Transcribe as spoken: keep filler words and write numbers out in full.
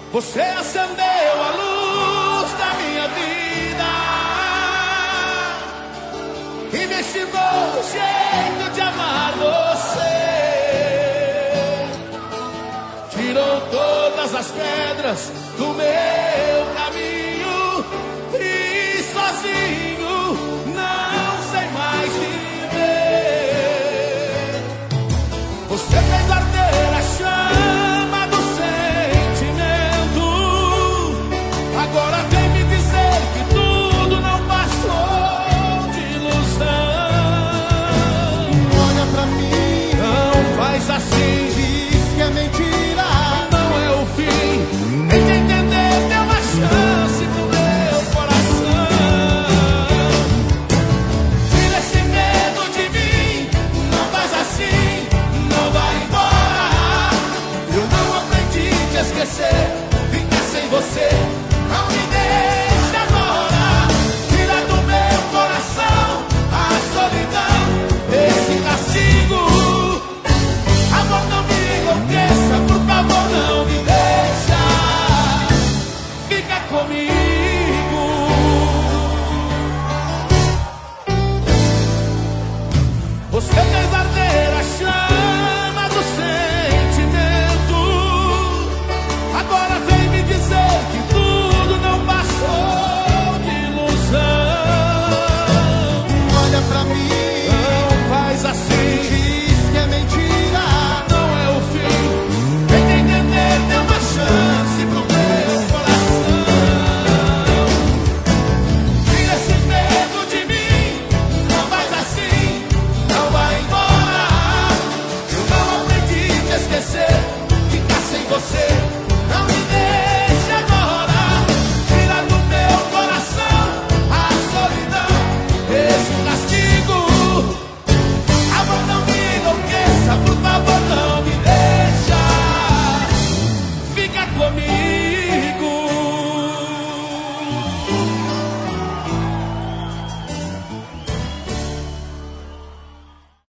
Você acendeu a luz da minha vida e me ensinou o jeito de amar você. Tirou todas as pedras do meu caminho e sozinho não sei mais viver. Você fez arder a chama do sentimento. Agora vem me dizer que tudo não passou de ilusão. Olha pra mim, não faz assim, diz que é mentira. Não é o fim. Tem que entender, dê uma chance pro meu coração. Tira esse medo de mim, não faz assim, não vai embora. Eu não aprendi a te esquecer, ficar sem você